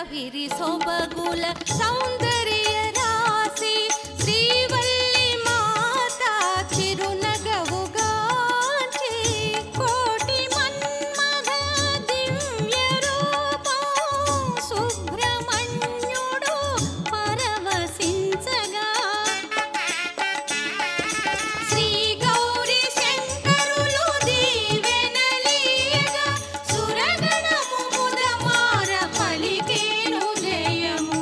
విరిసొబగుల సౌందర్య రాశి శ్రీవల్లి మాత చిరునగవుగాంచి కోటి మన్మథ దివ్య రూపం సుబ్రహ్మణ్యుడు పరవశించగా శ్రీ గౌరీ శంకరులు దీవెనలీయగా సురగణము ముదమార పలికేను జయము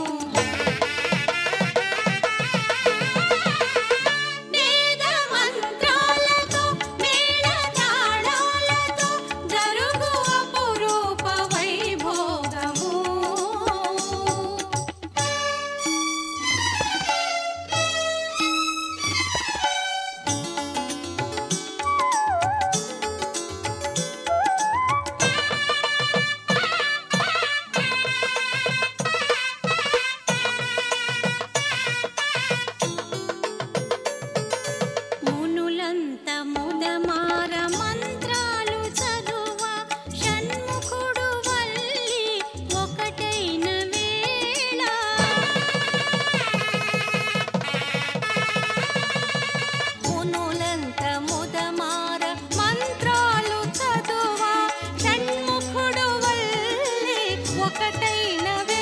వేద మంత్రాలతో మేళతాళాలతో జరుగు అపురూప వైభోగము మునులంత ముదమార మంత్రాలు చదువ షణ్ముఖుడు వల్లి ఒకటైన వేళ మునులంత ముదమార మంత్రాలు చదువ షణ్ముఖుడు వల్లి ఒకటైన